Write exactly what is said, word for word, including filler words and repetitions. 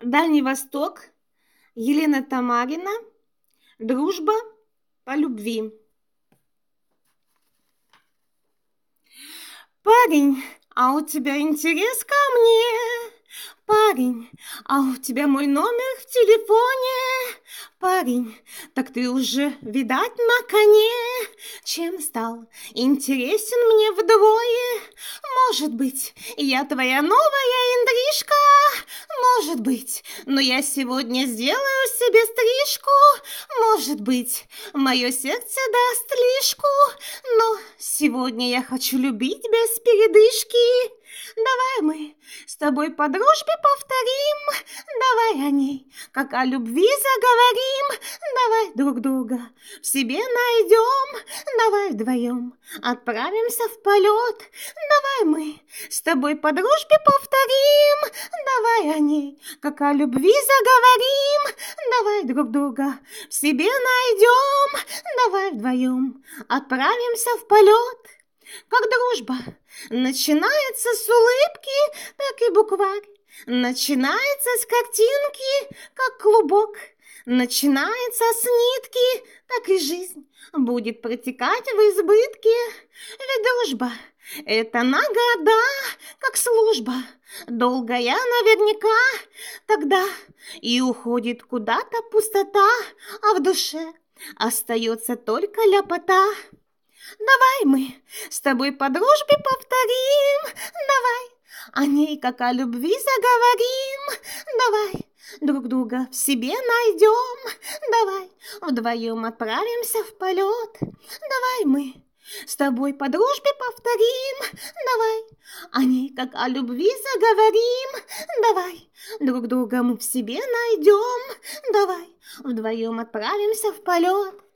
Дальний Восток, Елена Тамарина, дружба по любви. Парень, а у тебя интерес ко мне? Парень, а у тебя мой номер в телефоне? Парень, так ты уже, видать, на коне. Чем стал интересен мне вдвое? Может быть, я твоя новая интрижка? Может быть, но я сегодня сделаю себе стрижку. Может быть, мое сердце даст лишку. Но сегодня я хочу любить без передышки. Давай мы с тобой по дружбе повторим, давай о ней, как о любви заговорим, давай друг друга в себе найдем, давай вдвоем отправимся в полет, давай мы с тобой по дружбе повторим, давай о ней, как о любви заговорим, давай друг друга в себе найдем, давай вдвоем отправимся в полет. Как дружба начинается с улыбки, так и букварь. Начинается с картинки, как клубок. Начинается с нитки, так и жизнь будет протекать в избытке. Ведь дружба — это на года, как служба. Долгая наверняка тогда и уходит куда-то пустота, а в душе остается только ляпота. Давай мы с тобой по дружбе повторим, давай о ней, как о любви заговорим, давай друг друга в себе найдем, давай вдвоем отправимся в полет, давай мы с тобой по дружбе повторим, давай о ней, как о любви заговорим, давай друг друга мы в себе найдем, давай вдвоем отправимся в полет.